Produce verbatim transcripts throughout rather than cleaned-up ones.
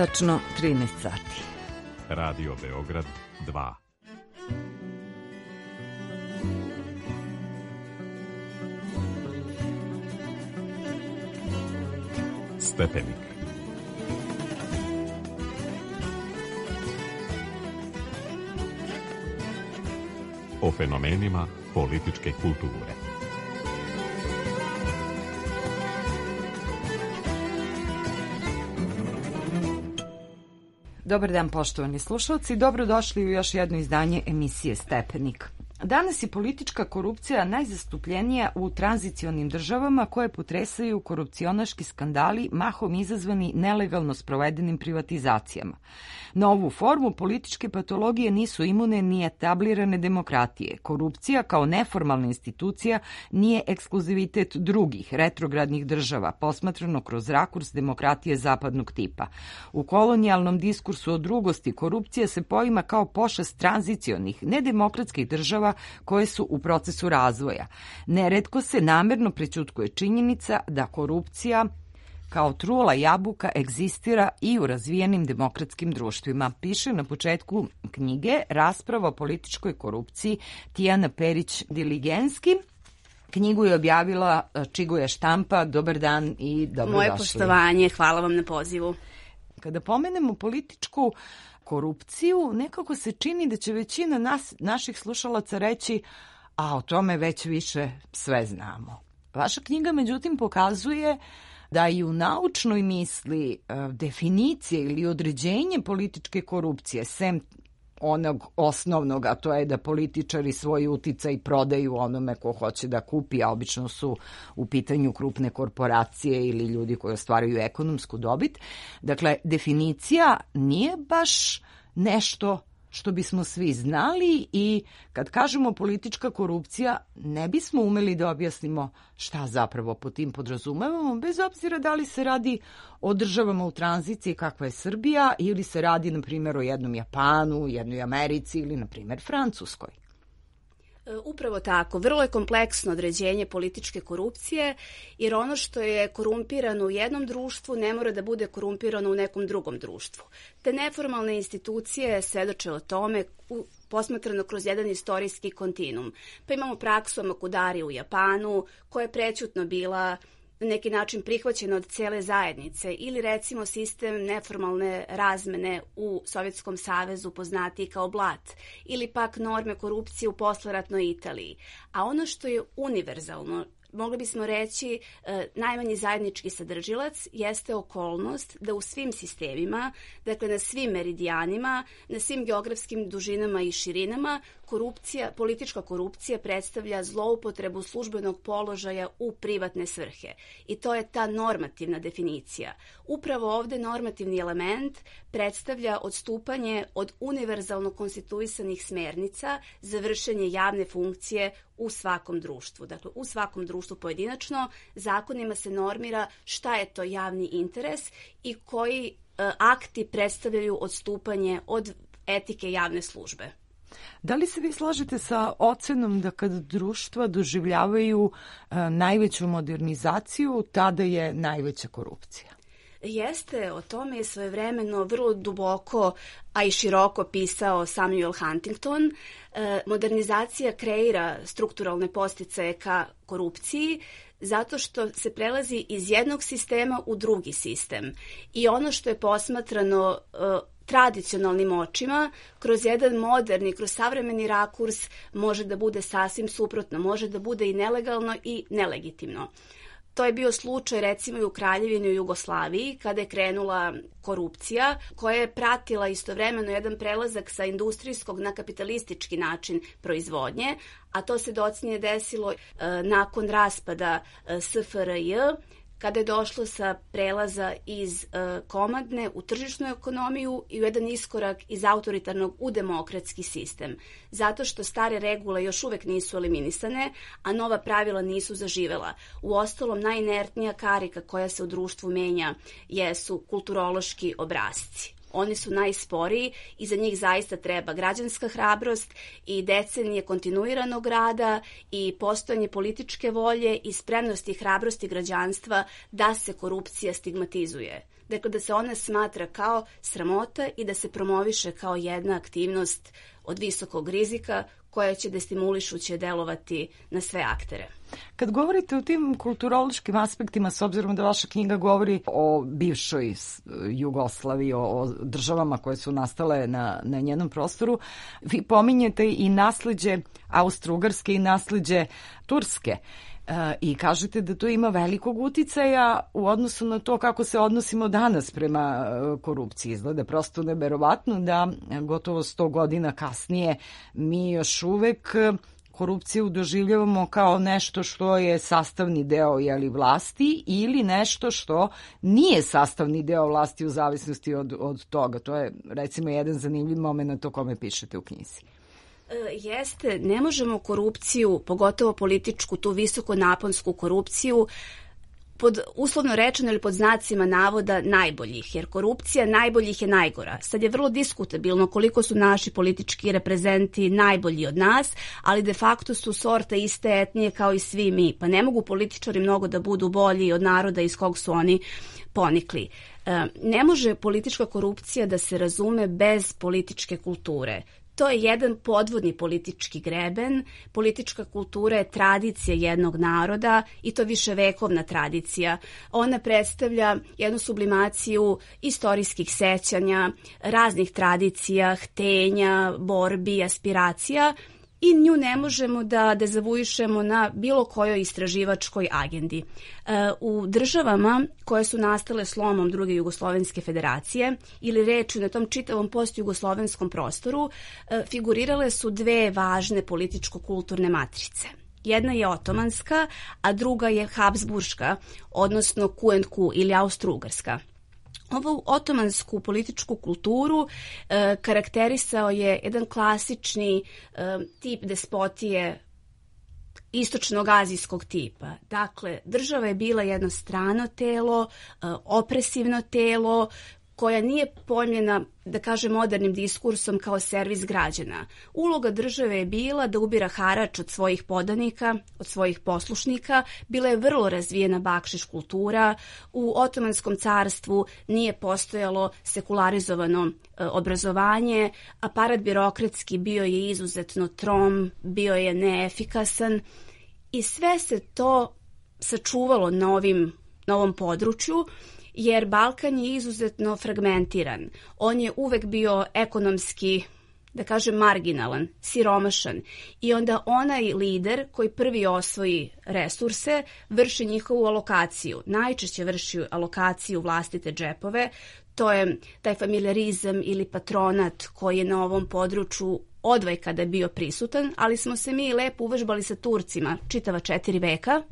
tačno trinaest sati. Radio Beograd dva. Stepenik. O fenomenima političke kulture. Dobar dan, poštovani slušalci, dobrodošli u još jedno izdanje emisije Stepenik. Danas je politička korupcija najzastupljenija u tranzicionim državama koje potresaju korupcionaški skandali mahom izazvani nelegalno sprovedenim privatizacijama. Na ovu formu političke patologije nisu imune ni etablirane demokratije. Korupcija kao neformalna institucija nije ekskluzivitet drugih retrogradnih država, posmatrano kroz rakurs demokratije zapadnog tipa. U kolonijalnom diskursu o drugosti korupcija se poima kao pošast tranzicionih, nedemokratskih država koje su u procesu razvoja. Neretko se namerno prećutkuje činjenica da korupcija kao trula jabuka egzistira i u razvijenim demokratskim društvima, piše na početku knjige Rasprava o političkoj korupciji Tijana Perić-Diligenski. Knjigu je objavila Čiguje štampa. Dobar dan i dobrodošli. Moje poštovanje, hvala vam na pozivu. Kada pomenemo političku korupciju, nekako se čini da će većina nas, naših slušalaca reći, a o tome već više sve znamo. Vaša knjiga, međutim, pokazuje da i u naučnoj misli definicije ili određenje političke korupcije, sem onog osnovnog, a to je da političari svoj uticaj prodaju onome ko hoće da kupi, a obično su u pitanju krupne korporacije ili ljudi koji ostvaraju ekonomsku dobit. Dakle, definicija nije baš nešto što bismo svi znali i kad kažemo politička korupcija ne bismo umeli da objasnimo šta zapravo po tim podrazumevamo, bez obzira da li se radi o državama u tranziciji kakva je Srbija ili se radi, na primjer, o jednom Japanu, jednoj Americi ili, na primjer, Francuskoj. Upravo tako. Vrlo je kompleksno određenje političke korupcije, jer ono što je korumpirano u jednom društvu ne mora da bude korumpirano u nekom drugom društvu. Te neformalne institucije svedoče o tome posmatrano kroz jedan istorijski kontinuum. Pa imamo praksu Makudari u Japanu, koja je prećutno bila na neki način prihvaćeno od cele zajednice, ili recimo sistem neformalne razmene u Sovjetskom savezu poznatiji kao blat, ili pak norme korupcije u posleratnoj Italiji. A ono što je univerzalno, mogli bismo reći e, najmanji zajednički sadržilac, jeste okolnost da u svim sistemima, dakle na svim meridijanima, na svim geografskim dužinama i širinama, korupcija, politička korupcija predstavlja zloupotrebu službenog položaja u privatne svrhe. I to je ta normativna definicija. Upravo ovde normativni element predstavlja odstupanje od univerzalno konstituisanih smernica za vršenje javne funkcije u svakom društvu. Dakle, u svakom društvu pojedinačno zakonima se normira šta je to javni interes i koji e, akti predstavljaju odstupanje od etike javne službe. Da li se vi slažete sa ocenom da kad društva doživljavaju e, najveću modernizaciju, tada je najveća korupcija? Jeste, o tome je svojevremeno vrlo duboko, a i široko pisao Samuel Huntington. E, modernizacija kreira strukturalne podsticaje ka korupciji, zato što se prelazi iz jednog sistema u drugi sistem. I ono što je posmatrano e, tradicionalnim očima, kroz jedan moderni, kroz savremeni rakurs, može da bude sasvim suprotno, može da bude i nelegalno i nelegitimno. To je bio slučaj recimo i u Kraljevini i u Jugoslaviji, kada je krenula korupcija, koja je pratila istovremeno jedan prelazak sa industrijskog na kapitalistički način proizvodnje, a to se docnije desilo e, nakon raspada e, S F R J, kada je došlo sa prelaza iz e, komadne u tržišnu ekonomiju i u jedan iskorak iz autoritarnog u demokratski sistem. Zato što stare regule još uvek nisu eliminisane, a nova pravila nisu zaživela. Uostalom, najinertnija karika koja se u društvu menja jesu kulturološki obrasci. Oni su najsporiji i za njih zaista treba građanska hrabrost i decenije kontinuiranog rada i postojanje političke volje i spremnosti i hrabrosti građanstva da se korupcija stigmatizuje. Dakle, da se ona smatra kao sramota i da se promoviše kao jedna aktivnost od visokog rizika koja će destimulišuće delovati na sve aktere. Kad govorite o tim kulturološkim aspektima, s obzirom da vaša knjiga govori o bivšoj Jugoslaviji, o, o državama koje su nastale na, na njenom prostoru, vi pominjete i nasleđe Austro-Ugarske i nasleđe Turske. I kažete da to ima velikog uticaja u odnosu na to kako se odnosimo danas prema korupciji. Izgleda prosto neverovatno da gotovo sto godina kasnije mi još uvek korupciju doživljavamo kao nešto što je sastavni deo jeli, vlasti ili nešto što nije sastavni deo vlasti u zavisnosti od, od toga. To je recimo jedan zanimljiv moment o kome pišete u knjizi. Jeste, ne možemo korupciju, pogotovo političku, tu visokonaponsku korupciju, pod uslovno rečeno ili pod znacima navoda najboljih, jer korupcija najboljih je najgora. Sad je vrlo diskutabilno koliko su naši politički reprezenti najbolji od nas, ali de facto su sorte iste etnije kao i svi mi, pa ne mogu političari mnogo da budu bolji od naroda iz kog su oni ponikli. Ne može politička korupcija da se razume bez političke kulture. To je jedan podvodni politički greben. Politička kultura je tradicija jednog naroda i to viševekovna tradicija. Ona predstavlja jednu sublimaciju istorijskih sećanja, raznih tradicija, htenja, borbi, aspiracija i nju ne možemo da dezavuišemo na bilo kojoj istraživačkoj agendi. U državama koje su nastale slomom druge Jugoslovenske federacije ili rečju na tom čitavom postjugoslovenskom prostoru figurirale su dve važne političko-kulturne matrice. Jedna je otomanska, a druga je habsburška, odnosno ku and ku ili austro-ugarska. Ovu otomansku političku kulturu e, karakterisao je jedan klasični e, tip despotije istočnog azijskog tipa. Dakle, država je bila jedno strano telo, e, opresivno telo, koja nije pojmljena, da kažem, modernim diskursom kao servis građana. Uloga države je bila da ubira harač od svojih podanika, od svojih poslušnika. Bila je vrlo razvijena bakšiš kultura. U Otomanskom carstvu nije postojalo sekularizovano e, obrazovanje. Aparat birokratski bio je izuzetno trom, bio je neefikasan i sve se to sačuvalo na, ovim, na ovom području, jer Balkan je izuzetno fragmentiran. On je uvek bio ekonomski, da kažem, marginalan, siromašan. I onda onaj lider koji prvi osvoji resurse vrši njihovu alokaciju. Najčešće vrši alokaciju vlastite džepove. To je taj familijarizam ili patronat koji je na ovom području odvaj kada je bio prisutan, ali smo se mi lepo uvežbali sa Turcima čitava četiri veka.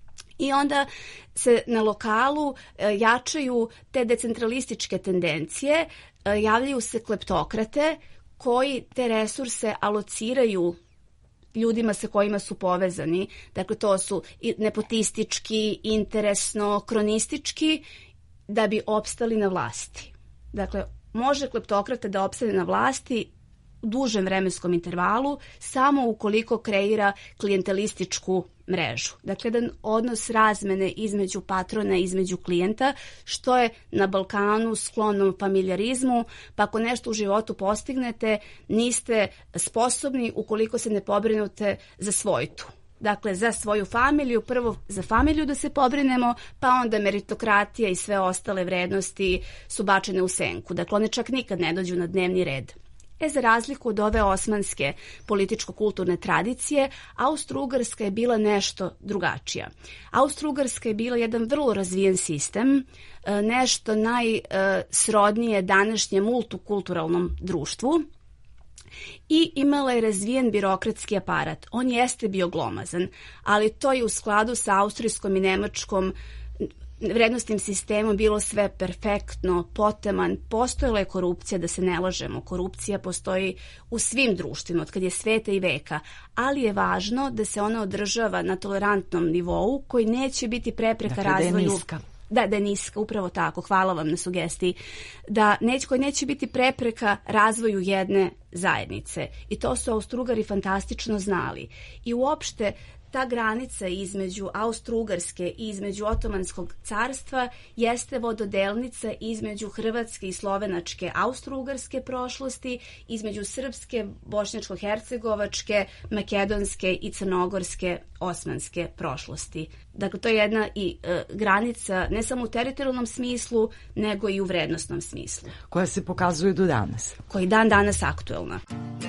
I onda se na lokalu e, jačaju te decentralističke tendencije, e, javljaju se kleptokrate koji te resurse alociraju ljudima sa kojima su povezani. Dakle, to su nepotistički, interesno, kronistički, da bi opstali na vlasti. Dakle, može kleptokrata da opstane na vlasti u dužem vremenskom intervalu samo ukoliko kreira klijentelističku mrežu. Dakle, jedan odnos razmene između patrona i između klijenta, što je na Balkanu sklonom familijarizmu, pa ako nešto u životu postignete, niste sposobni ukoliko se ne pobrinute za svojtu. Dakle, za svoju familiju, prvo za familiju da se pobrinemo, pa onda meritokratija i sve ostale vrednosti su bačene u senku. Dakle, one čak nikad ne dođu na dnevni red. E, za razliku od ove osmanske političko-kulturne tradicije, Austro-Ugarska je bila nešto drugačija. Austro-Ugarska je bila jedan vrlo razvijen sistem, nešto najsrodnije današnjem multikulturalnom društvu i imala je razvijen birokratski aparat. On jeste bio glomazan, ali to je u skladu sa austrijskom i nemačkom vrednostnim sistemom bilo sve perfektno, potaman. Postojala je korupcija, da se ne lažemo. Korupcija postoji u svim društvima, od kad je sveta i veka, ali je važno da se ona održava na tolerantnom nivou koji neće biti prepreka dakle, razvoju. Da je niska. Da, da je niska, upravo tako. Hvala vam na sugestiji. Da neć, koji neće biti prepreka razvoju jedne zajednice. I to su Austro-Ugari fantastično znali. I uopšte ta granica između Austro-Ugarske i između Otomanskog carstva jeste vododelnica između hrvatske i slovenačke Austro-Ugarske prošlosti, između srpske, bošnjačko-hercegovačke, makedonske i crnogorske osmanske prošlosti. Dakle, to je jedna i e, granica ne samo u teritorijalnom smislu, nego i u vrednosnom smislu. Koja se pokazuje do danas. Koji dan danas aktuelna.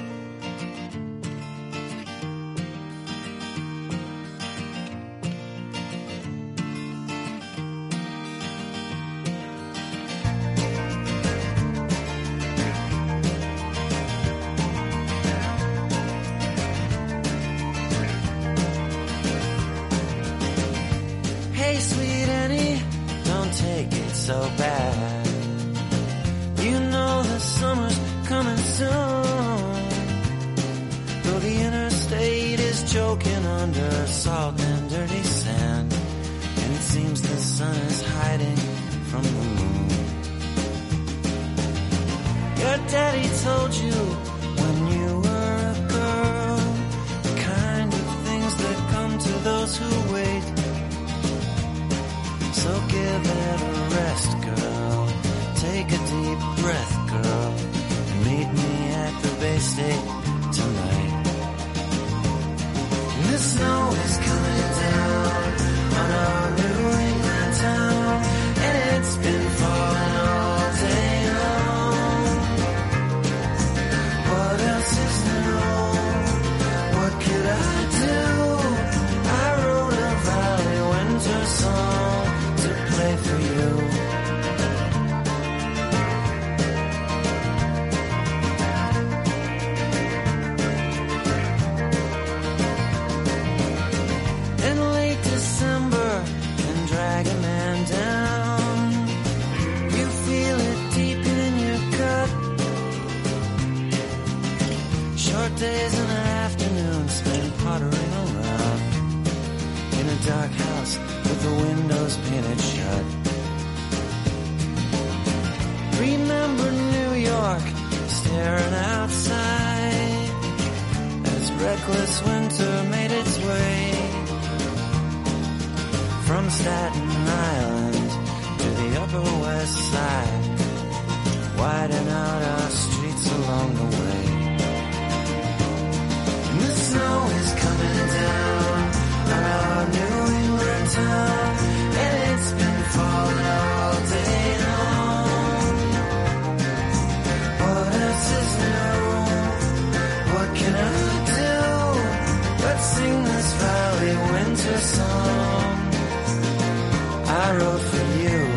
So bad, you know the summer's coming soon. Though the interstate is choking under salt and dirty sand, and it seems the sun is hiding from the moon. Your daddy told you when you were a girl the kind of things that come to those who wait. So give it a rest, girl. Take a deep breath, girl. And meet me at the Bay State tonight. And the snow is coming down on our New England town, and it's been falling all day long. What else is new? What could I do? I wrote a Valley Winter song for you. In late December and drag a man down, you feel it deep in your gut. Short days and afternoons spent pottering around in a dark house with the windows painted shut. Remember New York staring outside as reckless winter made its way from Staten Island to the Upper West Side, widen out our streets along the way. And the snow is coming down on our New England town, and it's been falling all day long. What else is new? What can I do but sing this Valley Winter song I wrote for you?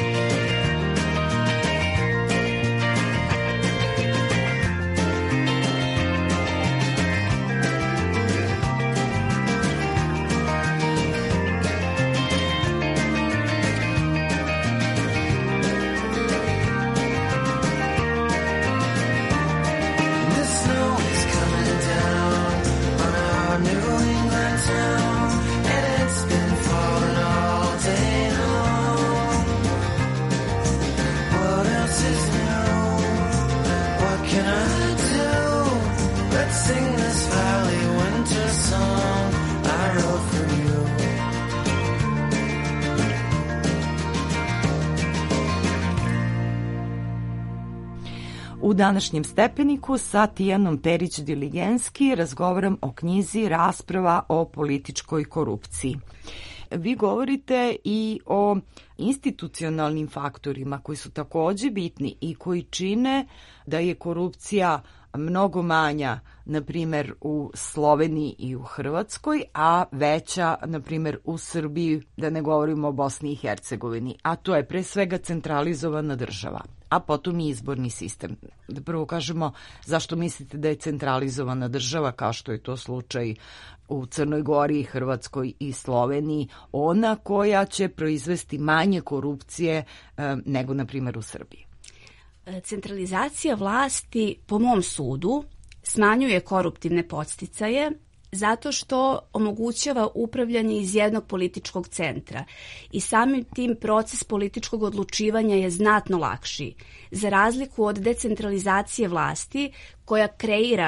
U današnjem stepeniku sa Tijanom Perić-Diligenski razgovaram o knjizi Rasprava o političkoj korupciji. Vi govorite i o institucionalnim faktorima koji su takođe bitni i koji čine da je korupcija mnogo manja, na primjer, u Sloveniji i u Hrvatskoj, a veća, na primjer, u Srbiji, da ne govorimo o Bosni i Hercegovini. A to je pre svega centralizovana država, a potom i izborni sistem. Da prvo kažemo zašto mislite da je centralizovana država, kao što je to slučaj u Crnoj Gori, Hrvatskoj i Sloveniji, ona koja će proizvesti manje korupcije e, nego, na primjer, u Srbiji. Centralizacija vlasti, po mom sudu, smanjuje koruptivne podsticaje zato što omogućava upravljanje iz jednog političkog centra i samim tim proces političkog odlučivanja je znatno lakši, za razliku od decentralizacije vlasti koja kreira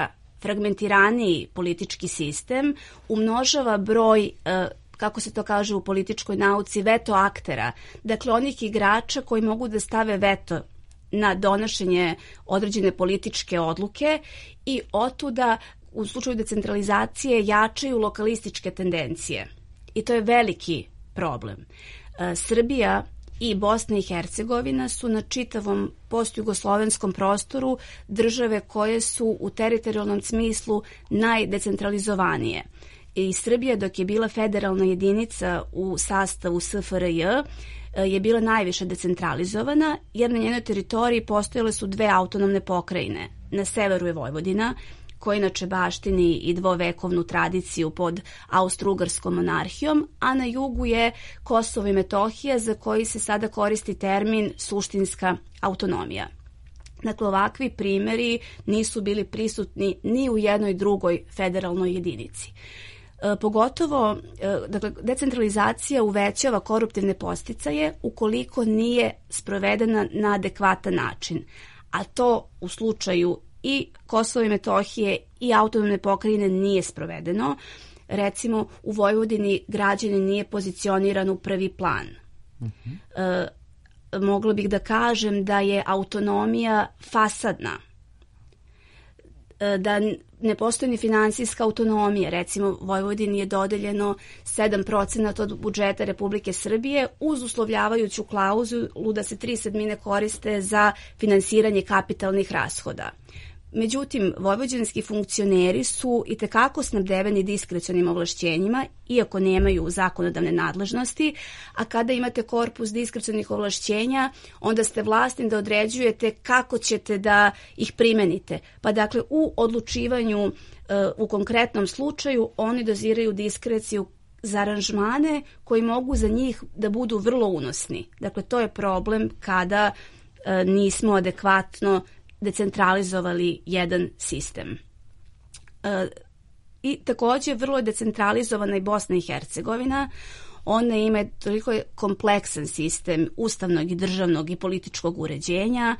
fragmentiraniji politički sistem umnožava broj, kako se to kaže u političkoj nauci, veto aktera, dakle onih igrača koji mogu da stave veto na donošenje određene političke odluke i otuda u slučaju decentralizacije jačaju lokalističke tendencije. I to je veliki problem. Srbija i Bosna i Hercegovina su na čitavom postjugoslovenskom prostoru države koje su u teritorijalnom smislu najdecentralizovanije. I Srbija, dok je bila federalna jedinica u sastavu S F R J, je bila najviše decentralizovana, jer na njenoj teritoriji postojale su dve autonomne pokrajine. Na severu je Vojvodina, koja inače baštini i dvovekovnu tradiciju pod Austro-Ugarskom monarhijom, a na jugu je Kosovo i Metohija, za koji se sada koristi termin suštinska autonomija. Dakle, ovakvi primjeri nisu bili prisutni ni u jednoj drugoj federalnoj jedinici. E, pogotovo, e, dakle, decentralizacija uvećava koruptivne podsticaje ukoliko nije sprovedena na adekvatan način, a to u slučaju i Kosovo i Metohije i autonomne pokrajine nije sprovedeno. Recimo, u Vojvodini građanin nije pozicioniran u prvi plan. Uh-huh. E, mogla bih da kažem da je autonomija fasadna, e, da ne postoji ni finansijska autonomija. Recimo, Vojvodini je dodeljeno sedam procenata od budžeta Republike Srbije uz uslovljavajuću klauzulu da se tri sedmine koriste za finansiranje kapitalnih rashoda. Međutim, vojvođanski funkcioneri su i tekako snabdeveni diskrecionim ovlašćenjima, iako nemaju zakonodavne nadležnosti, a kada imate korpus diskrecionih ovlašćenja, onda ste vlasni da određujete kako ćete da ih primenite. Pa dakle, u odlučivanju u konkretnom slučaju oni doziraju diskreciju za aranžmane koji mogu za njih da budu vrlo unosni. Dakle, to je problem kada nismo adekvatno decentralizovali jedan sistem. E, I također vrlo je decentralizovana i Bosna i Hercegovina. Ona ima toliko kompleksan sistem ustavnog i državnog i političkog uređenja.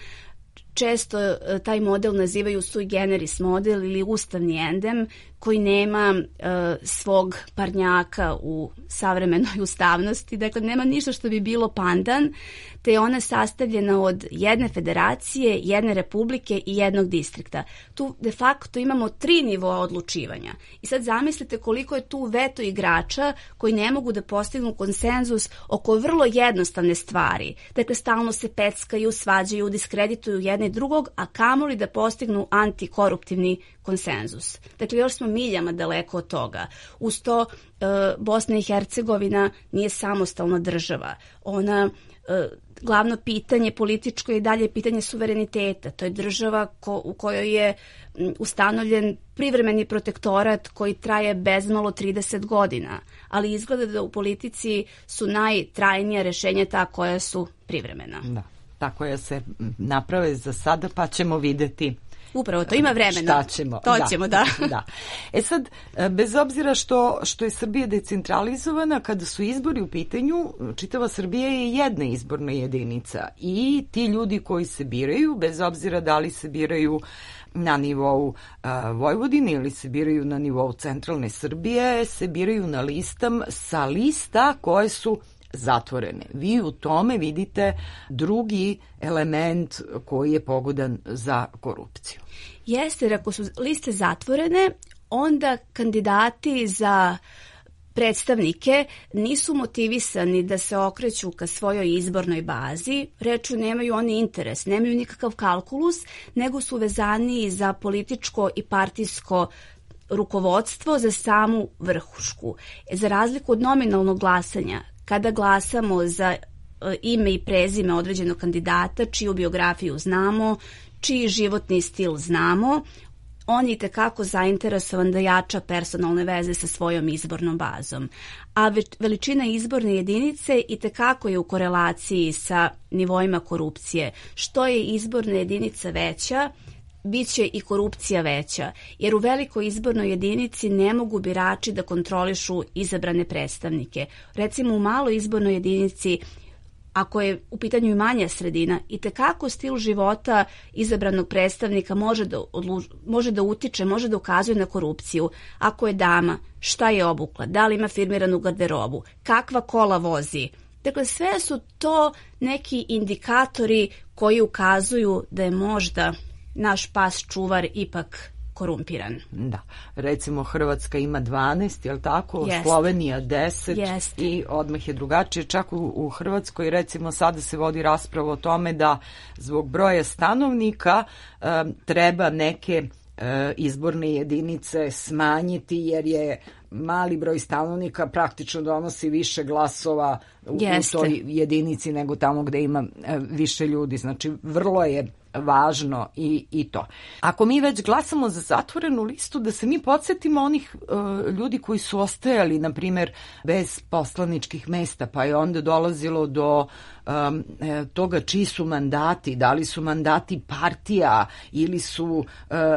Često e, taj model nazivaju sui generis model ili ustavni endem, koji nema e, svog parnjaka u savremenoj ustavnosti. Dakle, nema ništa što bi bilo pandan, te je ona sastavljena od jedne federacije, jedne republike i jednog distrikta. Tu de facto imamo tri nivoa odlučivanja. I sad zamislite koliko je tu veto igrača koji ne mogu da postignu konsenzus oko vrlo jednostavne stvari. Dakle, stalno se peckaju, svađaju, diskredituju jedne drugog, a kamoli da postignu antikoruptivni konsenzus. Dakle, još smo miljama daleko od toga. Uz to, e, Bosna i Hercegovina nije samostalna država. Ona, e, glavno pitanje političko je i dalje pitanje suvereniteta. To je država ko, u kojoj je ustanovljen privremeni protektorat koji traje bezmalo trideset godina, ali izgleda da u politici su najtrajnija rešenja ta koja su privremena. Da, tako je se naprave za sada, pa ćemo videti. Upravo to, ima vremena. Šta ćemo? To da, ćemo, da. da. E sad, bez obzira što, što je Srbija decentralizovana, kada su izbori u pitanju, čitava Srbija je jedna izborna jedinica i ti ljudi koji se biraju, bez obzira da li se biraju na nivou uh, Vojvodine ili se biraju na nivou centralne Srbije, se biraju na listam sa lista koje su zatvorene. Vi u tome vidite drugi element koji je pogodan za korupciju. Jeste, jer ako su liste zatvorene, onda kandidati za predstavnike nisu motivisani da se okreću ka svojoj izbornoj bazi, reču nemaju oni interes, nemaju nikakav kalkulus, nego su vezani za političko i partijsko rukovodstvo, za samu vrhušku. Za razliku od nominalnog glasanja, kada glasamo za ime i prezime određenog kandidata, čiju biografiju znamo, čiji životni stil znamo, on je itekako zainteresovan da jača personalne veze sa svojom izbornom bazom. A veličina izborne jedinice itekako je u korelaciji sa nivoima korupcije. Što je izborna jedinica veća, bit će i korupcija veća, jer u velikoj izbornoj jedinici ne mogu birači da kontrolišu izabrane predstavnike. Recimo u maloj izbornoj jedinici ako je u pitanju i manja sredina, i tekako stil života izabranog predstavnika može da, odlu, može da utiče, može da ukazuje na korupciju. Ako je dama, šta je obukla, da li ima firmiranu garderobu, kakva kola vozi. Dakle, sve su to neki indikatori koji ukazuju da je možda naš pas čuvar ipak korumpiran. Da. Recimo Hrvatska ima dvanaest, je li tako? Jest. Slovenija deset Jest. I odmah je drugačije. Čak u, u Hrvatskoj recimo sada se vodi rasprava o tome da zbog broja stanovnika um, treba neke uh, izborne jedinice smanjiti jer je mali broj stanovnika praktično donosi više glasova u, u toj jedinici nego tamo gde ima uh, više ljudi. Znači vrlo je važno i, i to. Ako mi već glasamo za zatvorenu listu, da se mi podsjetimo onih uh, ljudi koji su ostajali, na primjer, bez poslaničkih mesta, pa je onda dolazilo do um, toga čiji su mandati, da li su mandati partija ili su uh,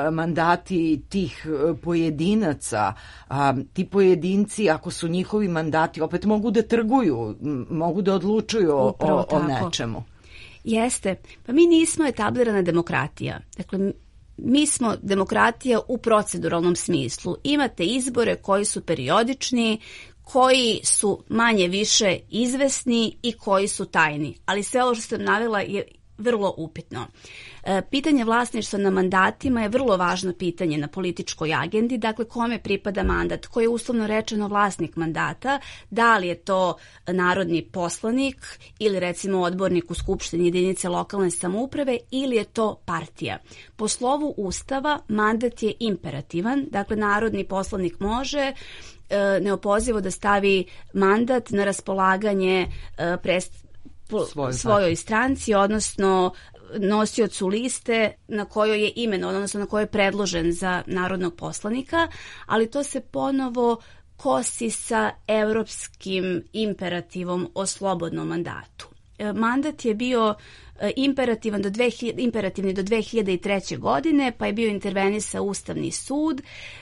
mandati tih uh, pojedinaca. Um, ti pojedinci, ako su njihovi mandati, opet mogu da trguju, mogu da odlučuju o, o, o nečemu. Jeste. Pa mi nismo etablirana demokratija. Dakle, mi smo demokratija u proceduralnom smislu. Imate izbore koji su periodični, koji su manje više izvesni i koji su tajni. Ali sve ovo što sam navela je vrlo upitno. E, pitanje vlasništva na mandatima je vrlo važno pitanje na političkoj agendi, dakle kome pripada mandat, ko je uslovno rečeno vlasnik mandata, da li je to narodni poslanik ili recimo odbornik u skupštini jedinice lokalne samouprave ili je to partija. Po slovu Ustava mandat je imperativan, dakle narodni poslanik može e, neopozivo da stavi mandat na raspolaganje e, predstavnika Po svojoj stranci, odnosno nosiocu liste na kojoj je imenovan, odnosno na kojoj je predložen za narodnog poslanika, ali to se ponovo kosi sa evropskim imperativom o slobodnom mandatu. Mandat je bio imperativan do dve hiljade, imperativni do dve hiljade treće. godine, pa je bio intervenisao Ustavni sud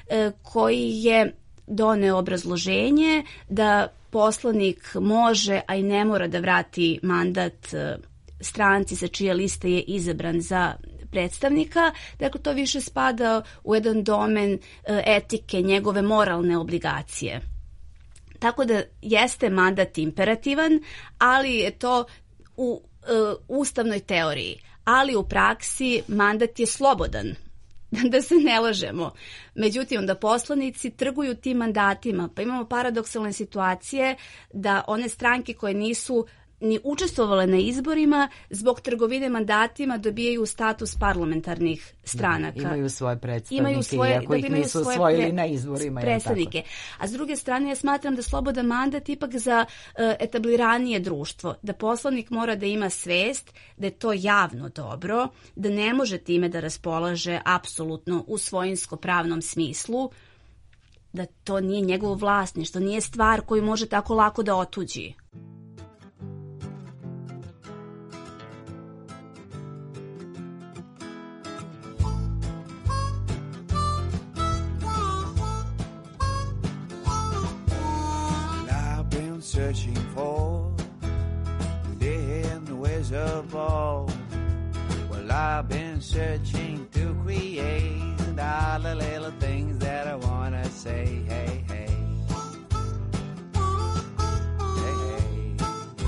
koji je doneo obrazloženje da poslanik može, a i ne mora da vrati mandat stranci sa čije liste je izabran za predstavnika. Dakle, to više spada u jedan domen etike, njegove moralne obligacije. Tako da jeste mandat imperativan, ali je to u uh, ustavnoj teoriji. Ali u praksi mandat je slobodan. Da se ne lažemo. Međutim, onda poslanici trguju tim mandatima, pa imamo paradoksalne situacije da one stranke koje nisu ni učestvovale na izborima zbog trgovine mandatima dobijaju status parlamentarnih stranaka. Da, imaju svoje predstavnike, imaju svoje, iako da ih nisu osvojili pre, na izborima. Predstavnike. A s druge strane, ja smatram da slobodan mandat ipak za uh, etabliranije društvo, da poslanik mora da ima svest da je to javno dobro, da ne može time da raspolaže apsolutno u svojinsko-pravnom smislu, da to nije njegovo vlasništvo, nije stvar koju može tako lako da otuđi. Searching for the hidden wizard ball. Well, I've been searching to create all the little things that I wanna say. Hey, hey. Hey, hey.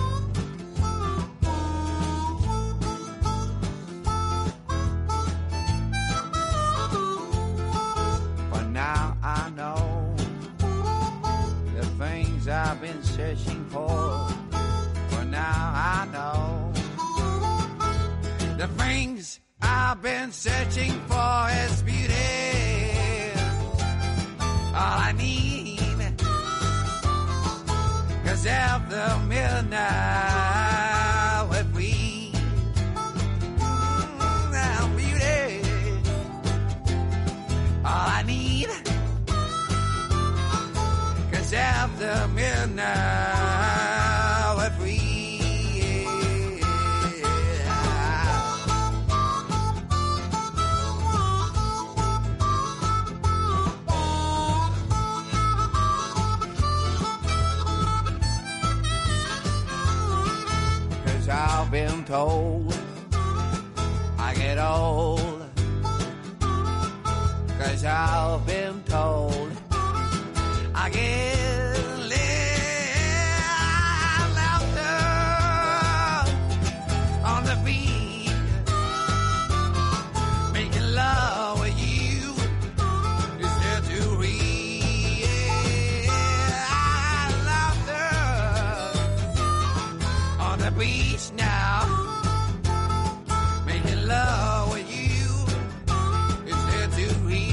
But now I know the things I've been searching for. For now I know the things I've been searching for is beauty. All I need, 'cause after midnight we're free. Mm, now beauty, all I need. After midnight, we're free. Cause been told I get old, 'cause I've been told I get laughter on the beat, making love with you is there to read. Laughter on the beach now, making love with you is there to read.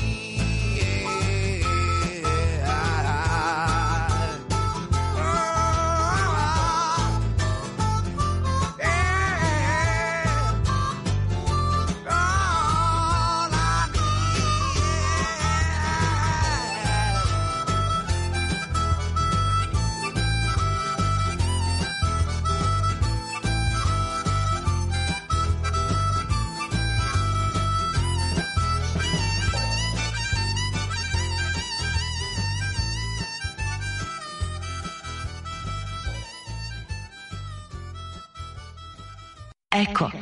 Eko.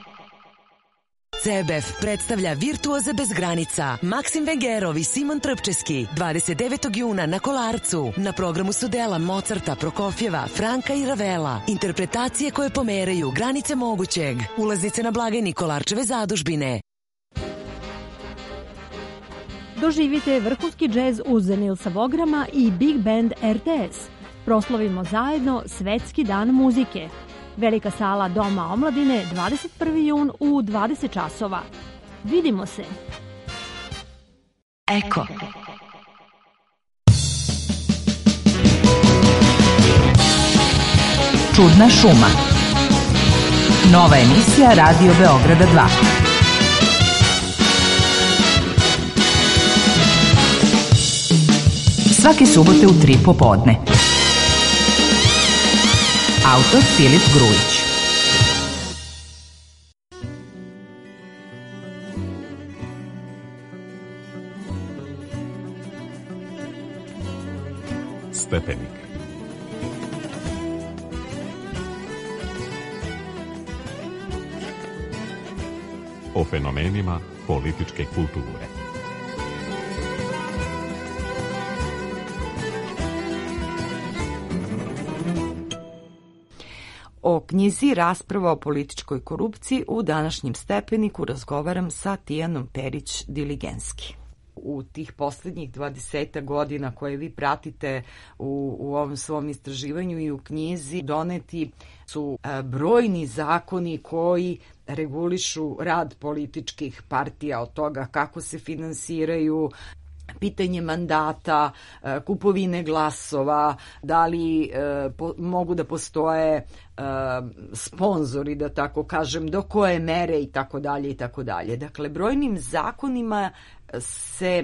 C B F predstavlja Virtuoze bez granica. Maksim Vengerov i Simon Trpčeski dvadeset devetog juna na Kolarcu. Na programu su dela Mozarta, Prokofjeva, Franka i Ravela. Interpretacije koje pomeraju granice mogućeg. Ulaznice na blagajni Kolarčeve zadužbine. Doživite vrhunski džez uz Nilsa Vograma i Big Band R T S. Proslavimo zajedno Svetski dan muzike. Velika sala Doma omladine, dvadeset prvi jun u dvadeset časova. Vidimo se. Eko. Čudna šuma. Nova emisija Radio Beograda dva. Svake subote u tri popodne. Autor Filip Grujić. Stepenik. O fenomenima političke kulture. O knjizi Rasprava o političkoj korupciji u današnjem Stepeniku razgovaram sa Tijanom Perić-Diligenski. U tih posljednjih dvadeset godina koje vi pratite u, u ovom svom istraživanju i u knjizi doneti su e, brojni zakoni koji regulišu rad političkih partija, od toga kako se finansiraju, pitanje mandata, kupovine glasova, da li e, po, mogu da postoje e, sponzori, da tako kažem, do koje mere i tako dalje i tako dalje. Dakle, brojnim zakonima se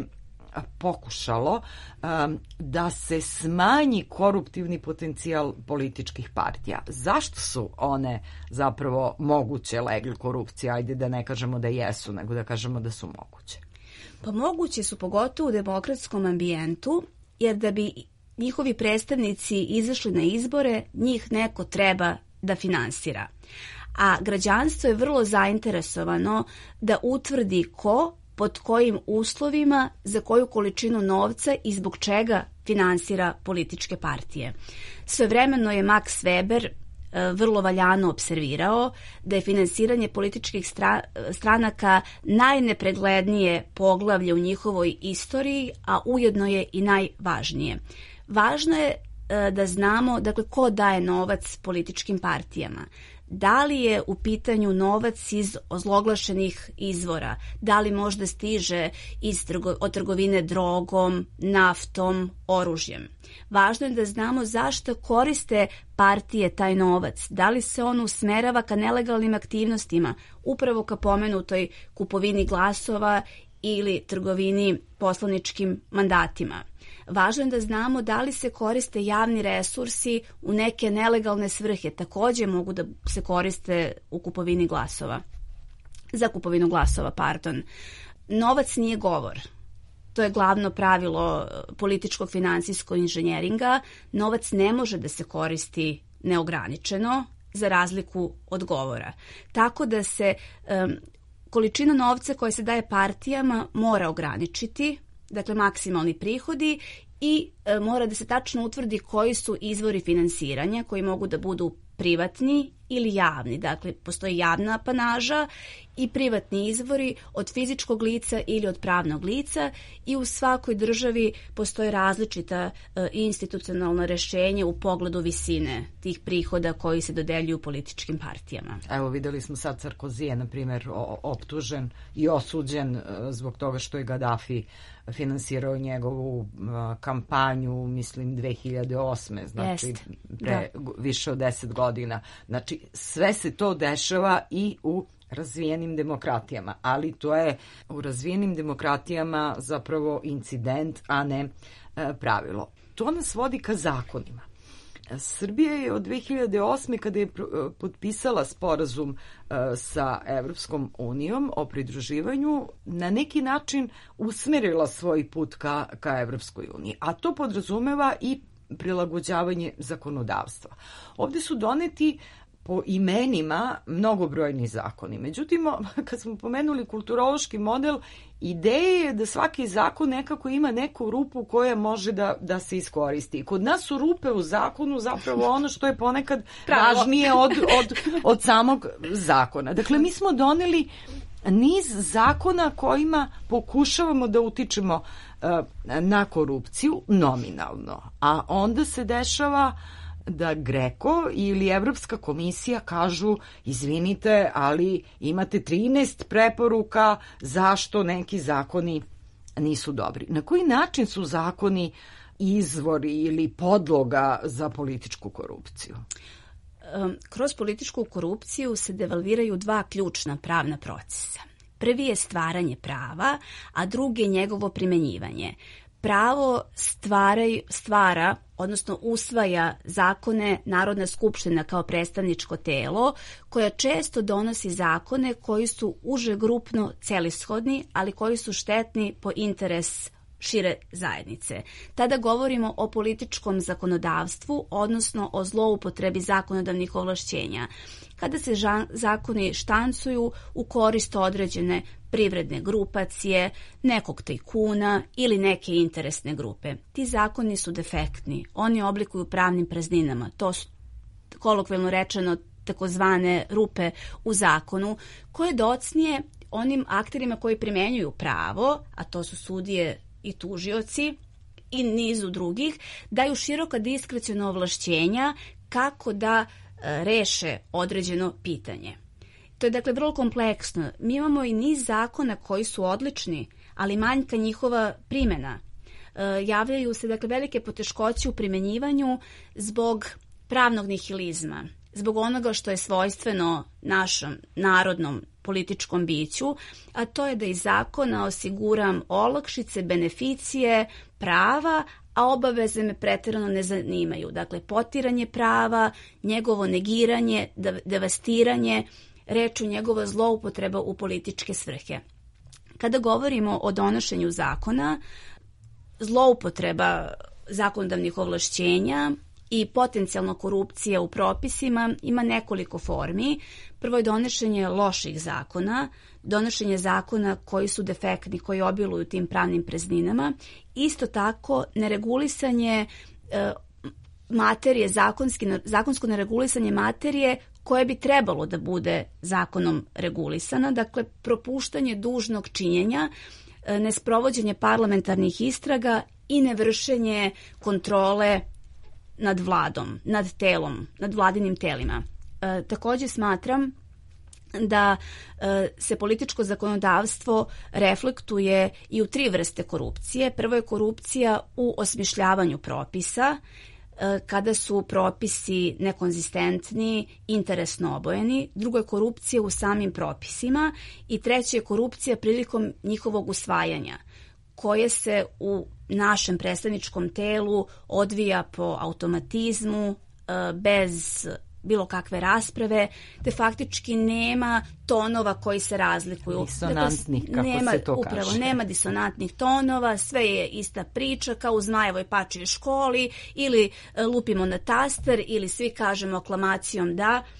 pokušalo um, da se smanji koruptivni potencijal političkih partija. Zašto su one zapravo moguće legli korupcije? Ajde da ne kažemo da jesu, nego da kažemo da su moguće. Pa moguće su pogotovo u demokratskom ambijentu, jer da bi njihovi predstavnici izašli na izbore, njih neko treba da finansira. A građanstvo je vrlo zainteresovano da utvrdi ko, pod kojim uslovima, za koju količinu novca i zbog čega finansira političke partije. Svojevremeno je Max Weber vrlo valjano observirao da je finansiranje političkih stra, stranaka najnepreglednije poglavlje u njihovoj istoriji, a ujedno je i najvažnije. Važno je da znamo, dakle, ko daje novac političkim partijama. Da li je u pitanju novac iz ozloglašenih izvora? Da li možda stiže iz trgo, od trgovine drogom, naftom, oružjem? Važno je da znamo zašto koriste partije taj novac. Da li se on usmerava ka nelegalnim aktivnostima, upravo ka pomenutoj kupovini glasova ili trgovini poslaničkim mandatima? Važno je da znamo da li se koriste javni resursi u neke nelegalne svrhe, takođe mogu da se koriste u kupovini glasova. Za kupovinu glasova, pardon. Novac nije govor. To je glavno pravilo političkog finansijskog inženjeringa. Novac ne može da se koristi neograničeno za razliku od govora. Tako da se um, količina novca koja se daje partijama mora ograničiti, dakle maksimalni prihodi, i e, mora da se tačno utvrdi koji su izvori finansiranja koji mogu da budu privatni ili javni. Dakle, postoji javna apanaža i privatni izvori od fizičkog lica ili od pravnog lica i u svakoj državi postoje različita e, institucionalna rešenja u pogledu visine tih prihoda koji se dodeljuju političkim partijama. Evo, videli smo sad Sarkozije, na primjer, optužen i osuđen e, zbog toga što je Gaddafi finansirao njegovu a, kampanju, mislim, dve hiljade osme, znači Jest, pre da. više od deset godina. Znači, sve se to dešava i u razvijenim demokratijama, ali to je u razvijenim demokratijama zapravo incident, a ne e, pravilo. To nas vodi ka zakonima. Srbija je od dve hiljade osme kada je potpisala sporazum sa Evropskom unijom o pridruživanju, na neki način usmerila svoj put ka, ka Evropskoj uniji, a to podrazumeva i prilagođavanje zakonodavstva. Ovde su doneti po imenima mnogobrojni zakoni. Međutim, kad smo pomenuli kulturološki model, ideja je da svaki zakon nekako ima neku rupu koja može da, da se iskoristi. Kod nas su rupe u zakonu zapravo ono što je ponekad važnije od, od, od samog zakona. Dakle, mi smo doneli niz zakona kojima pokušavamo da utičemo uh, na korupciju nominalno, a onda se dešava da GRECO ili Evropska komisija kažu, izvinite, ali imate trinaest preporuka zašto neki zakoni nisu dobri. Na koji način su zakoni izvori ili podloga za političku korupciju? Kroz političku korupciju se devalviraju dva ključna pravna procesa. Prvi je stvaranje prava, a drugi je njegovo primenjivanje. Pravo stvaraj, stvara, odnosno usvaja zakone Narodna skupština kao predstavničko telo, koja često donosi zakone koji su uže grupno celishodni, ali koji su štetni po interes šire zajednice. Tada govorimo o političkom zakonodavstvu, odnosno o zloupotrebi zakonodavnih ovlašćenja. Kada se žan, zakoni štancuju u korist određene privredne grupacije, nekog tajkuna ili neke interesne grupe. Ti zakoni su defektni, oni oblikuju pravnim prazninama, to su kolokvijalno rečeno takozvane rupe u zakonu, koje docnije onim akterima koji primenjuju pravo, a to su sudije i tužioci i nizu drugih, daju široka diskreciona ovlašćenja kako da e, reše određeno pitanje. To je dakle vrlo kompleksno. Mi imamo i niz zakona koji su odlični, ali manjka njihova primjena. E, javljaju se dakle velike poteškoće u primenjivanju zbog pravnog nihilizma, zbog onoga što je svojstveno našom narodnom političkom biću, a to je da iz zakona osiguram olakšice, beneficije, prava, a obaveze me preterano ne zanimaju. Dakle, potiranje prava, njegovo negiranje, devastiranje, reču njegova zloupotreba u političke svrhe. Kada govorimo o donošenju zakona, zloupotreba zakonodavnih ovlašćenja i potencijalna korupcija u propisima ima nekoliko formi. Prvo je donošenje loših zakona, donošenje zakona koji su defektni, koji obiluju tim pravnim prazninama. Isto tako neregulisanje e, materije, zakonski, zakonsko neregulisanje materije koje bi trebalo da bude zakonom regulisana, dakle propuštanje dužnog činjenja, e, nesprovođenje parlamentarnih istraga i nevršenje kontrole nad vladom, nad telom, nad vladinim telima. E, također smatram da e, se političko zakonodavstvo reflektuje i u tri vrste korupcije. Prvo je korupcija u osmišljavanju propisa, e, kada su propisi nekonzistentni, interesno obojeni. Drugo je korupcija u samim propisima i treće je korupcija prilikom njihovog usvajanja, koje se u našem predstavničkom telu odvija po automatizmu, bez bilo kakve rasprave, te faktički nema tonova koji se razlikuju. Disonantnih, kako nema, se to upravo, kaže. Nema disonantnih tonova, sve je ista priča, kao u Zmajevoj pačijoj školi, ili lupimo na taster, ili svi kažemo aklamacijom da.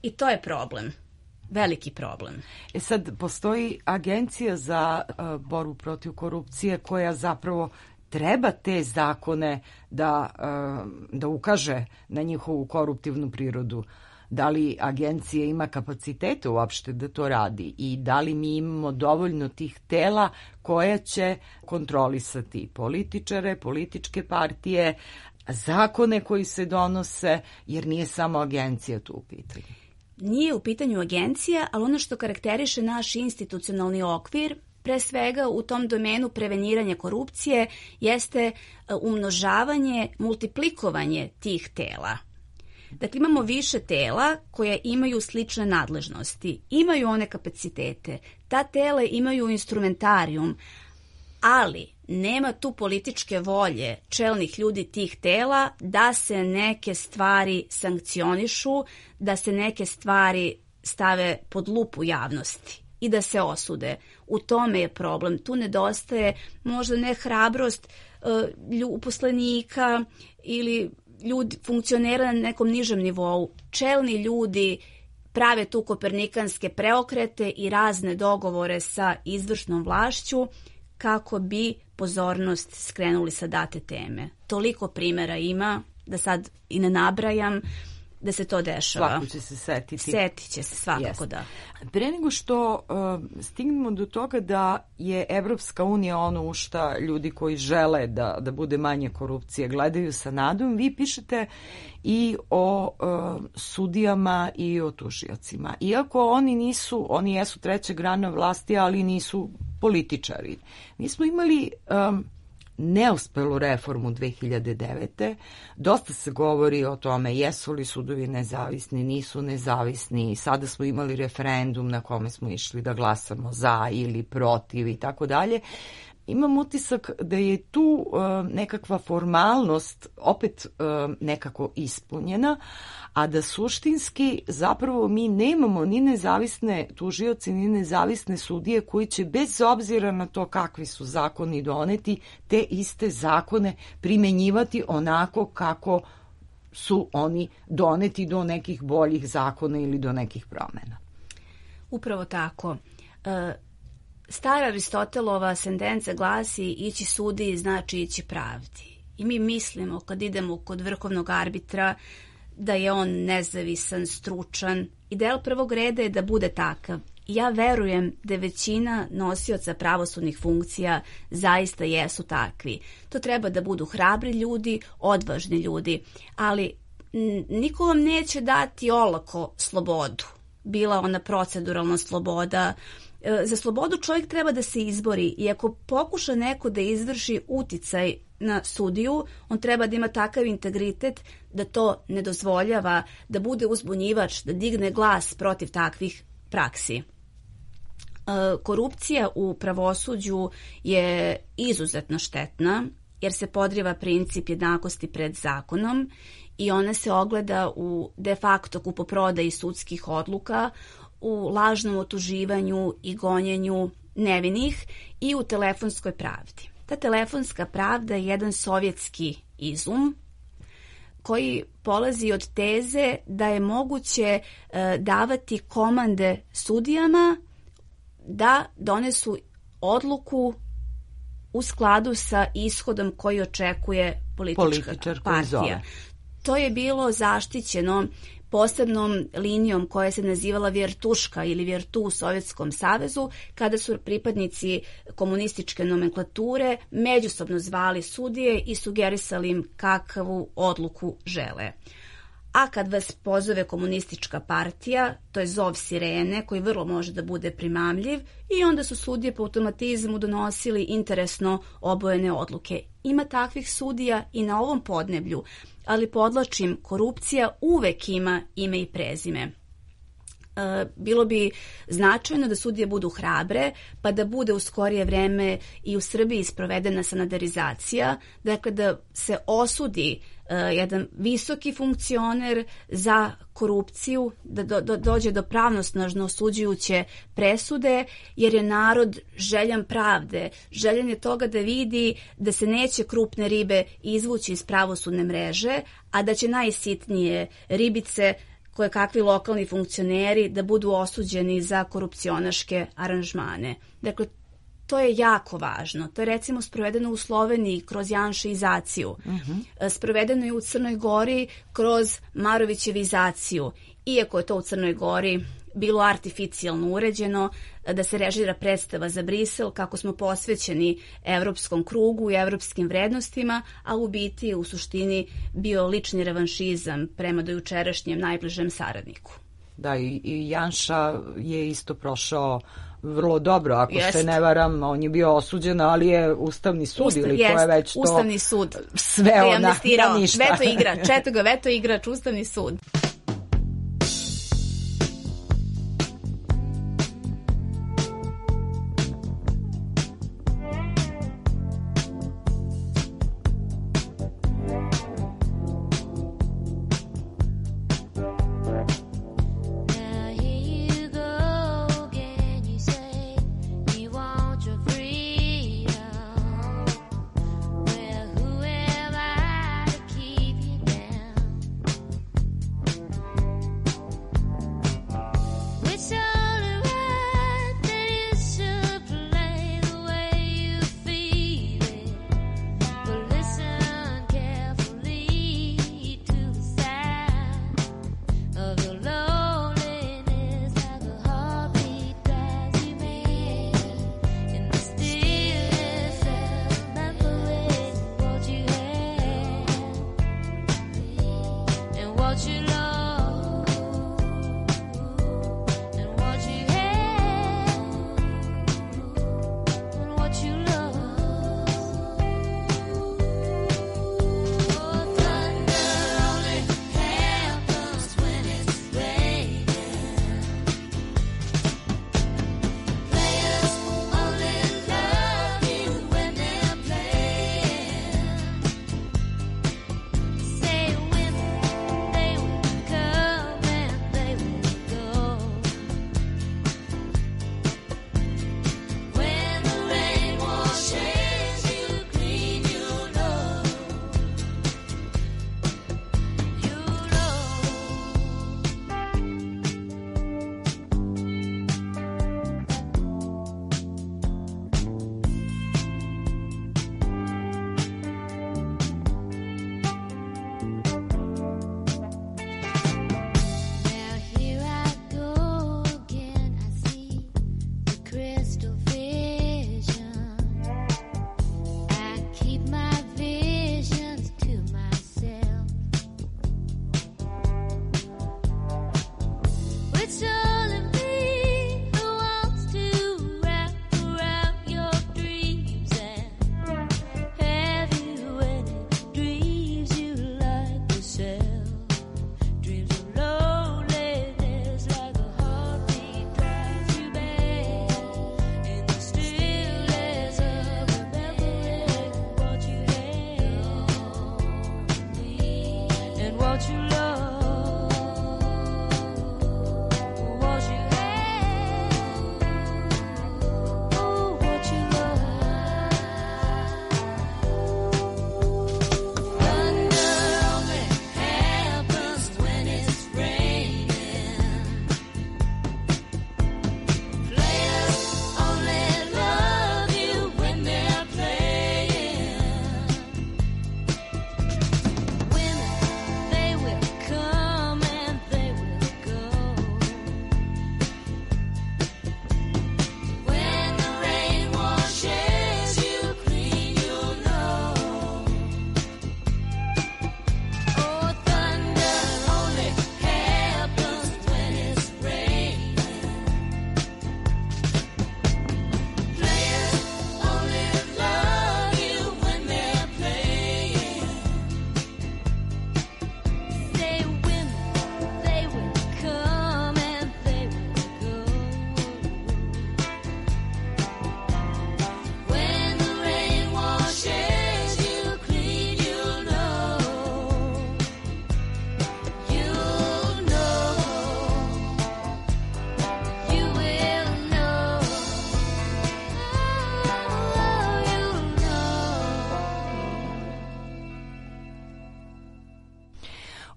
I to je problem. Veliki problem. E sad, postoji agencija za uh, borbu protiv korupcije koja zapravo treba te zakone da, uh, da ukaže na njihovu koruptivnu prirodu. Da li agencija ima kapacitete uopšte da to radi i da li mi imamo dovoljno tih tela koja će kontrolisati političare, političke partije, zakone koji se donose, jer nije samo agencija tu u pitanju. Nije u pitanju agencija, ali ono što karakteriše naš institucionalni okvir, pre svega u tom domenu preveniranja korupcije, jeste umnožavanje, multiplikovanje tih tela. Dakle, imamo više tela koja imaju slične nadležnosti, imaju one kapacitete, ta tela imaju instrumentarijum, ali nema tu političke volje čelnih ljudi tih tela da se neke stvari sankcionišu, da se neke stvari stave pod lupu javnosti i da se osude. U tome je problem. Tu nedostaje možda ne hrabrost uh, uposlenika ili ljudi, funkcionera na nekom nižem nivou. Čelni ljudi prave tu kopernikanske preokrete i razne dogovore sa izvršnom vlašću kako bi pozornost skrenuli sa date teme. Toliko primjera ima, da sad i ne nabrajam, da se to dešava. Svako će se setiti. Setit će se svakako, yes. Da. Pre nego što uh, stignemo do toga da je Evropska unija ono u šta ljudi koji žele da, da bude manje korupcije gledaju sa nadom, vi pišete i o uh, sudijama i o tužiocima. Iako oni nisu, oni jesu treća grana vlasti, ali nisu političari. Mi smo imali um, neuspelu reformu dve hiljade devete. Dosta se govori o tome jesu li sudovi nezavisni, nisu nezavisni. Sada smo imali referendum na kome smo išli da glasamo za ili protiv i tako dalje. Imam utisak da je tu uh, nekakva formalnost opet uh, nekako ispunjena, a da suštinski zapravo mi nemamo ni nezavisne tužioci, ni nezavisne sudije koji će bez obzira na to kakvi su zakoni doneti, te iste zakone primenjivati onako kako su oni doneti do nekih boljih zakona ili do nekih promena. Upravo tako. Uh... Stara Aristotelova sentenca glasi ići sudiji znači ići pravdi. I mi mislimo kad idemo kod vrhovnog arbitra da je on nezavisan, stručan i del prvog reda je da bude takav. I ja verujem da većina nosioca pravosudnih funkcija zaista jesu takvi. To treba da budu hrabri ljudi, odvažni ljudi, ali niko vam neće dati olako slobodu. Bila ona proceduralna sloboda. Za slobodu čovjek treba da se izbori i ako pokuša neko da izvrši uticaj na sudiju, on treba da ima takav integritet da to ne dozvoljava, da bude uzbunjivač, da digne glas protiv takvih praksi. Korupcija u pravosuđu je izuzetno štetna jer se podriva princip jednakosti pred zakonom i ona se ogleda u de facto kupoprodaji sudskih odluka, u lažnom otuživanju i gonjenju nevinih i u telefonskoj pravdi. Ta telefonska pravda je jedan sovjetski izum koji polazi od teze da je moguće e, davati komande sudijama da donesu odluku u skladu sa ishodom koji očekuje politička partija. To je bilo zaštićeno posebnom linijom koja se nazivala vjertuška ili vjertu u Sovjetskom savezu, kada su pripadnici komunističke nomenklature međusobno zvali sudije i sugerisali im kakvu odluku žele. A kad vas pozove komunistička partija, to je zov sirene koji vrlo može da bude primamljiv i onda su sudije po automatizmu donosili interesno obojene odluke. Ima takvih sudija i na ovom podneblju, ali podlačim, korupcija uvek ima ime i prezime. E, bilo bi značajno da sudije budu hrabre, pa da bude u skorije vreme i u Srbiji sprovedena sanadarizacija, dakle da se osudi e, jedan visoki funkcioner za korupciju, da do, do, dođe do pravnosnažno osuđujuće presude, jer je narod željan pravde, željan je toga da vidi da se neće krupne ribe izvući iz pravosudne mreže, a da će najsitnije ribice koje kakvi lokalni funkcioneri da budu osuđeni za korupcionaške aranžmane. Dakle, to je jako važno. To je recimo sprovedeno u Sloveniji kroz janšeizaciju. Uh-huh. Sprovedeno je u Crnoj Gori kroz Marovićevizaciju. Iako je to u Crnoj Gori bilo artificijalno uređeno, da se režira predstava za Brisel kako smo posvećeni evropskom krugu i evropskim vrednostima, a u biti je u suštini bio lični revanšizam prema dojučerašnjem najbližem saradniku. Da, i, i Janša je isto prošao vrlo dobro, ako Jest. se ne varam, on je bio osuđen, ali je Ustavni sud Usta, ili jest, ko je već to Ustavni sud sveo na, na ništa. Veto igrač, eto ga, veto igrač, Ustavni sud. Well, who am I to keep you down?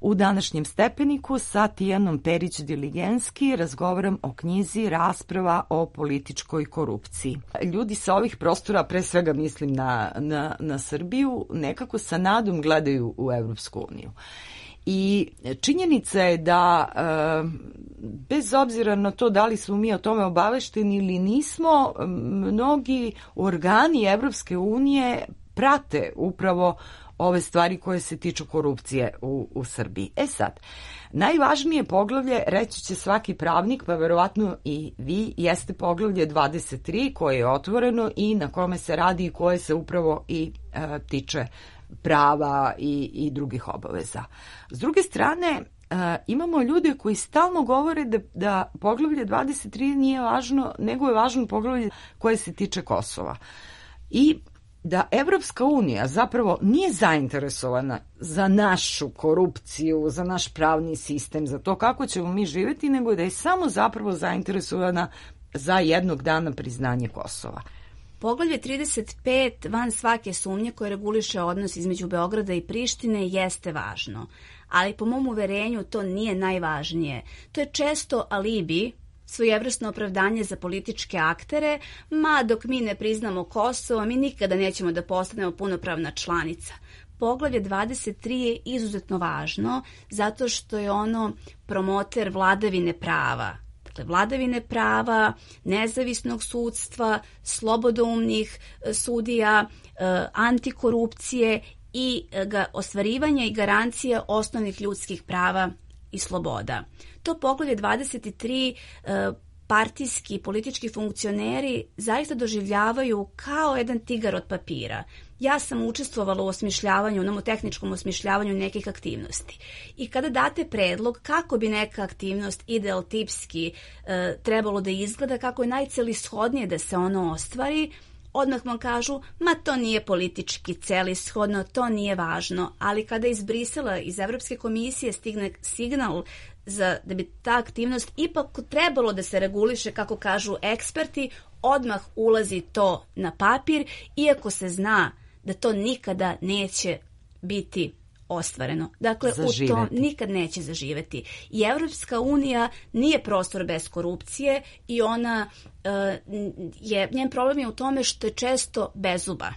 U današnjem stepeniku sa Tijanom Perić-Diligenski razgovaram o knjizi Rasprava o političkoj korupciji. Ljudi sa ovih prostora, pre svega mislim na, na, na Srbiju, nekako sa nadom gledaju u Evropsku uniju. I činjenica je da, bez obzira na to da li smo mi o tome obavešteni ili nismo, mnogi organi Evropske unije prate upravo ove stvari koje se tiču korupcije u, u Srbiji. E sad, najvažnije poglavlje, reći će svaki pravnik, pa verovatno i vi, jeste poglavlje dvadeset tri koje je otvoreno i na kome se radi i koje se upravo i e, tiče prava i, i drugih obaveza. S druge strane, e, imamo ljude koji stalno govore da, da poglavlje dvadeset tri nije važno, nego je važno poglavlje koje se tiče Kosova. I da Evropska unija zapravo nije zainteresovana za našu korupciju, za naš pravni sistem, za to kako ćemo mi živjeti, nego da je samo zapravo zainteresovana za jednog dana priznanje Kosova. Poglavlje trideset pet, van svake sumnje, koje reguliše odnos između Beograda i Prištine, jeste važno. Ali po mom uverenju to nije najvažnije. To je često alibi, svojevrsno opravdanje za političke aktere, ma dok mi ne priznamo Kosovo, mi nikada nećemo da postanemo punopravna članica. Poglavlje dvadeset tri je izuzetno važno zato što je ono promoter vladavine prava. Dakle, vladavine prava, nezavisnog sudstva, slobodoumnih sudija, antikorupcije i ostvarivanja i garancije osnovnih ljudskih prava i sloboda. To poglavlje dvadeset tri partijski i politički funkcioneri zaista doživljavaju kao jedan tigar od papira. Ja sam učestvovala u osmišljavanju, nomotehničkom osmišljavanju nekih aktivnosti. I kada date predlog kako bi neka aktivnost ideal tipski e, trebalo da izgleda, kako je najcelishodnije da se ono ostvari, odmah vam kažu, ma to nije politički celishodno, to nije važno. Ali kada iz Brisela, iz Evropske komisije stigne signal za da bi ta aktivnost ipak trebalo da se reguliše, kako kažu eksperti, odmah ulazi to na papir, iako se zna da to nikada neće biti ostvareno. Dakle, zaživeti. U to nikad neće zaživeti. I Evropska unija nije prostor bez korupcije i ona uh, je, njen problem je u tome što je često bezuba.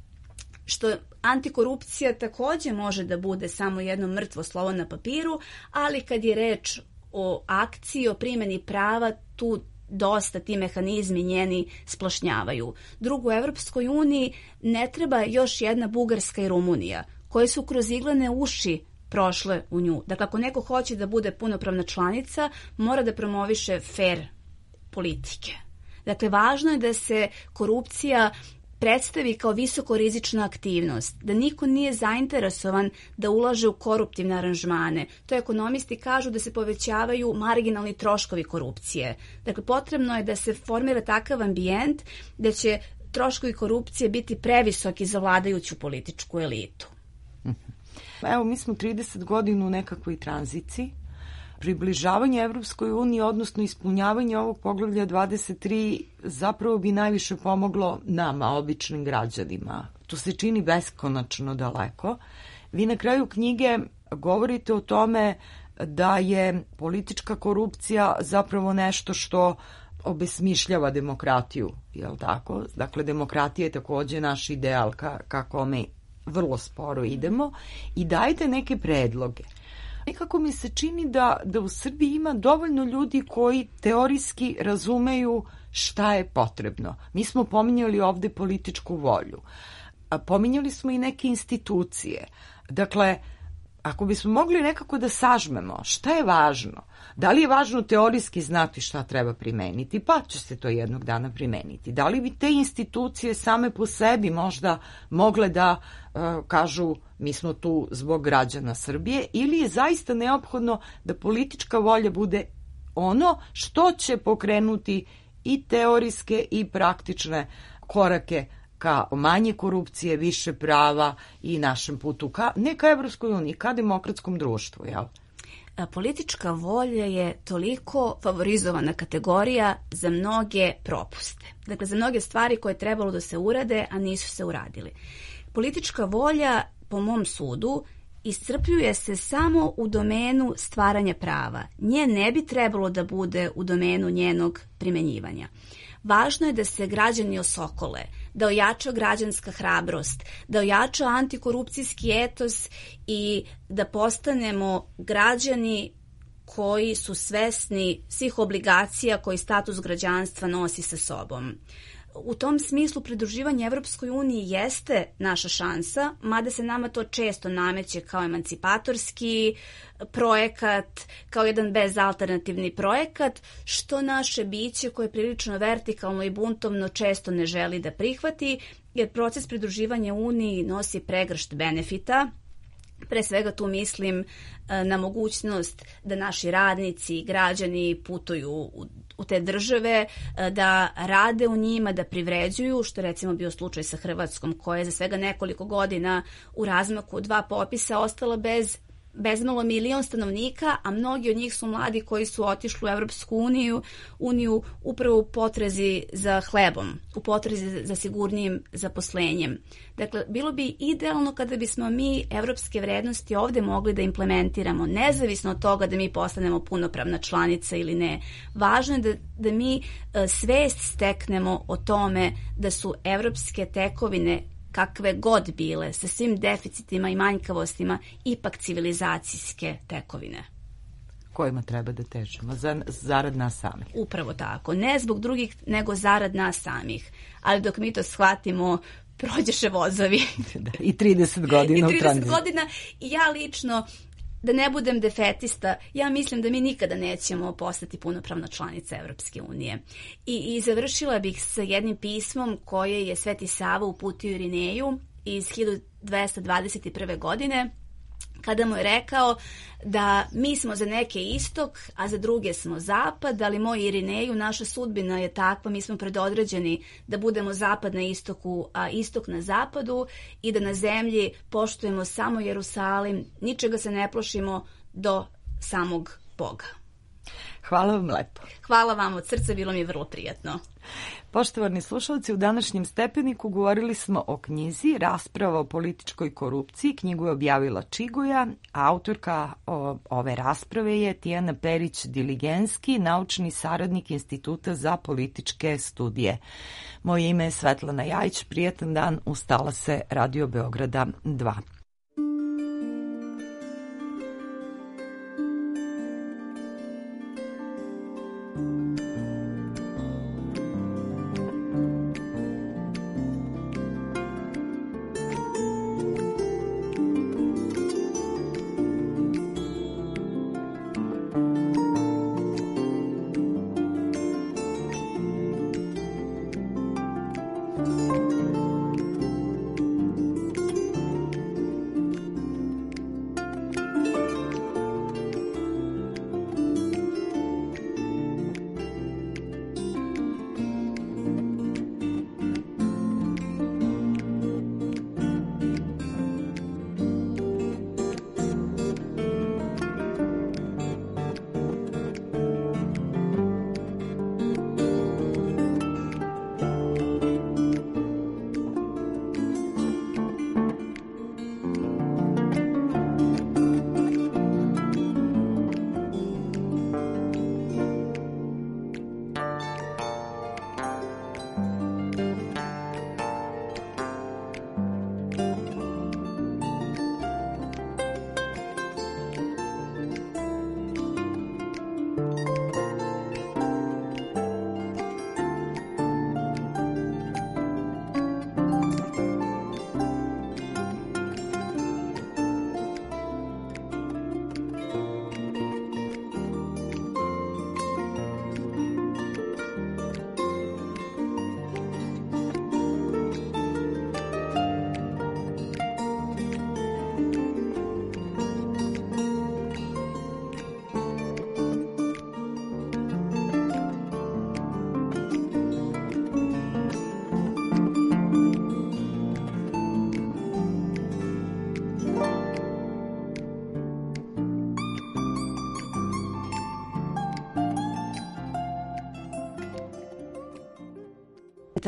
Što antikorupcija takođe može da bude samo jedno mrtvo slovo na papiru, ali kad je reč o akciji, o primjeni prava, tu dosta ti mehanizmi njeni splašnjavaju. Drugo, u Evropskoj uniji ne treba još jedna Bugarska i Rumunija, koje su kroz iglene uši prošle u nju. Dakle, ako neko hoće da bude punopravna članica, mora da promoviše fair politike. Dakle, važno je da se korupcija predstavi kao visokorizična aktivnost, da niko nije zainteresovan da ulaže u koruptivne aranžmane. To ekonomisti kažu da se povećavaju marginalni troškovi korupcije. Dakle, potrebno je da se formira takav ambijent da će troškovi korupcije biti previsoki za vladajuću političku elitu. Evo, mi smo trideset godina u nekakvoj tranziciji. Približavanje Evropskoj uniji, odnosno ispunjavanje ovog poglavlja dvadeset tri, zapravo bi najviše pomoglo nama, običnim građanima. To se čini beskonačno daleko. Vi na kraju knjige govorite o tome da je politička korupcija zapravo nešto što obesmišljava demokratiju, jel tako? Dakle, demokratija je takođe naš ideal ka, kako mi vrlo sporo idemo i dajte neke predloge. Nekako mi se čini da, da u Srbiji ima dovoljno ljudi koji teorijski razumeju šta je potrebno. Mi smo pominjali ovde političku volju. A pominjali smo i neke institucije. Dakle, ako bismo mogli nekako da sažmemo šta je važno, da li je važno teorijski znati šta treba primeniti, pa će se to jednog dana primeniti. Da li bi te institucije same po sebi možda mogle da uh, kažu mi smo tu zbog građana Srbije, ili je zaista neophodno da politička volja bude ono što će pokrenuti i teorijske i praktične korake ka manje korupcije, više prava i našem putu ka, ne ka Evropskoj uniji, ka demokratskom društvu, jel? Politička volja je toliko favorizovana kategorija za mnoge propuste. Dakle, za mnoge stvari koje je trebalo da se urade, a nisu se uradili. Politička volja, po mom sudu, iscrpljuje se samo u domenu stvaranja prava. Nje ne bi trebalo da bude u domenu njenog primenjivanja. Važno je da se građani osokole, da ojača građanska hrabrost, da ojača antikorupcijski etos i da postanemo građani koji su svesni svih obligacija koji status građanstva nosi sa sobom. U tom smislu pridruživanje Evropskoj uniji jeste naša šansa, mada se nama to često nameće kao emancipatorski projekat, kao jedan bezalternativni projekat, što naše biće koje je prilično vertikalno i buntovno često ne želi da prihvati, jer proces pridruživanja Uniji nosi pregršt benefita. Pre svega tu mislim na mogućnost da naši radnici i građani putuju u, u te države, da rade u njima, da privređuju, što recimo bio slučaj sa Hrvatskom, koja je za svega nekoliko godina u razmaku dva popisa ostala bez bezmalo milion stanovnika, a mnogi od njih su mladi koji su otišli u Evropsku uniju, uniju upravo u potrazi za hlebom, u potrazi za sigurnijim zaposlenjem. Dakle, bilo bi idealno kada bismo mi evropske vrednosti ovde mogli da implementiramo, nezavisno od toga da mi postanemo punopravna članica ili ne. Važno je da, da mi svest steknemo o tome da su evropske tekovine, kakve god bile, sa svim deficitima i manjkavostima, ipak civilizacijske tekovine. Kojima treba da težimo, za, zarad nas samih. Upravo tako, ne zbog drugih, nego zarad nas samih. Ali dok mi to shvatimo, prođeše vozovi. Da, i trideset godina u tranziciji. I trideset godina i ja lično, da ne budem defetista, ja mislim da mi nikada nećemo postati punopravna članica Evropske unije. I, i završila bih sa jednim pismom koje je Sveti Sava uputio Irineju iz hiljadu dvesta dvadeset prve. godine, kada mu je rekao da mi smo za neke istok, a za druge smo zapad, ali moj Irineju, naša sudbina je takva, mi smo predodređeni da budemo zapad na istoku, a istok na zapadu i da na zemlji poštujemo samo Jerusalim, ničega se ne plašimo do samog Boga. Hvala vam lepo. Hvala vam od srca, bilo mi je vrlo prijatno. Poštovani slušalci, u današnjem Stepeniku govorili smo o knjizi Rasprava o političkoj korupciji. Knjigu je objavila Čiguja, a autorka o, ove rasprave je Tijana Perić-Diligenski, naučni saradnik Instituta za političke studije. Moje ime je Svetlana Jajić, prijatan dan, ustala se Radio Beograda dva.